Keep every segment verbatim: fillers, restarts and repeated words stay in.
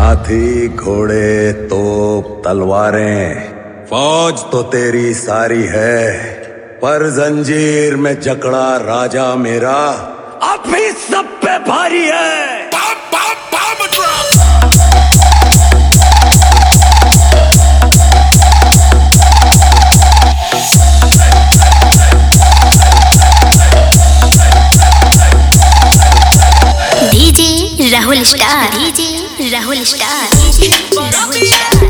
हाथी घोड़े तोप तलवारें फौज तो तेरी सारी है, पर जंजीर में जकड़ा राजा मेरा अब भी सब पे भारी है। DJ Rahul star, DJ Rahul star, DJ Rahul star.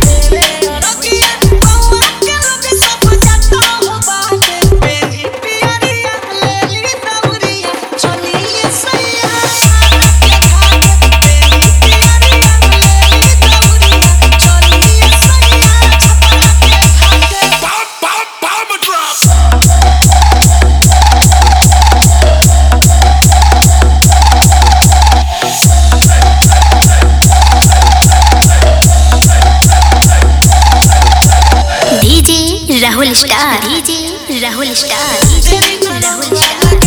Rahul star, DJ Rahul star, DJ Rahul star.